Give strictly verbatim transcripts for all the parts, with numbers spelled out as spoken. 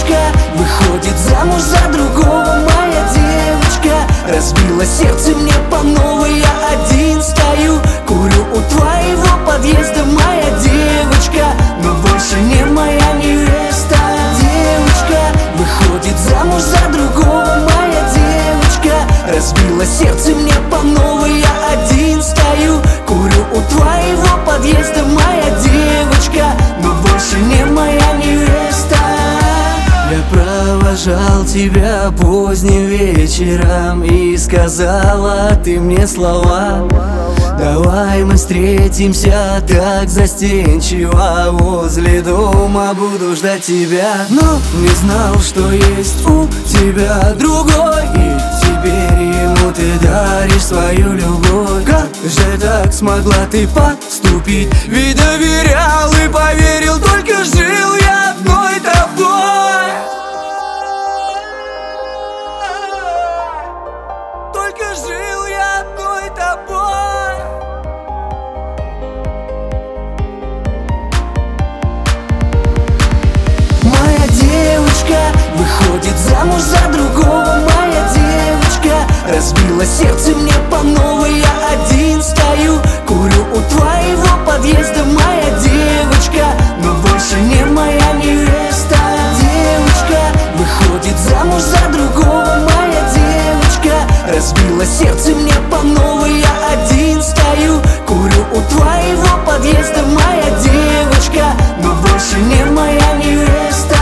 девочка выходит замуж за другого. Моя девочка разбила сердце мне по новой. Я один стою, курю у твоего подъезда. Моя девочка, но больше не моя невеста. Девочка выходит замуж за другого. Моя девочка разбила сердце мне по новой. Я один стою, курю у твоего подъезда. Моя девочка, но больше не моя невеста. Я провожал тебя поздним вечером, и сказала ты мне слова: давай мы встретимся так застенчиво, возле дома буду ждать тебя. Но не знал, что есть у тебя другой, и теперь ему ты даришь свою любовь. Как же так смогла ты поступить? Ведь доверял и поверил, только жил я одной тобой. Только жил я одной тобой. Моя девочка выходит замуж за другого. Моя девочка разбила сердце мне по новой. Я один стою, курю у твоего подъезда. Моя девочка, но больше не моя невеста. Девочка выходит замуж за другого. Моя девочка разбила сердце мне по новой. Я один стою, курю у твоего подъезда. Моя девочка, но больше не моя невеста.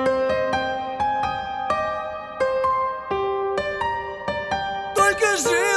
Только жил